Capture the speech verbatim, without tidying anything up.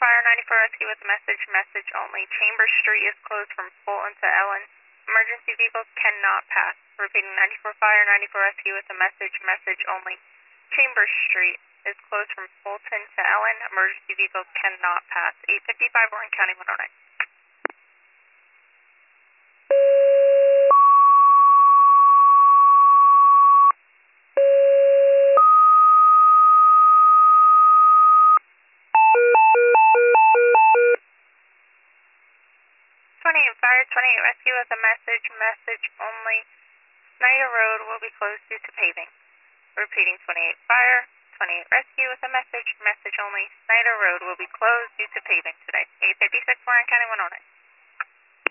Fire ninety-four Rescue with a message, message only. Chambers Street is closed from Fulton to Ellen. Emergency vehicles cannot pass. Repeating, ninety-four Fire ninety-four Rescue with a message, message only. Chambers Street is closed from Fulton to Ellen. Emergency vehicles cannot pass. eight fifty-five Orange County one oh nine. twenty-eight Fire, twenty-eight Rescue with a message, message only. Snyder Road will be closed due to paving. Repeating, twenty-eight Fire, twenty-eight Rescue with a message, message only. Snyder Road will be closed due to paving today. eight fifty-six Warren County one oh nine.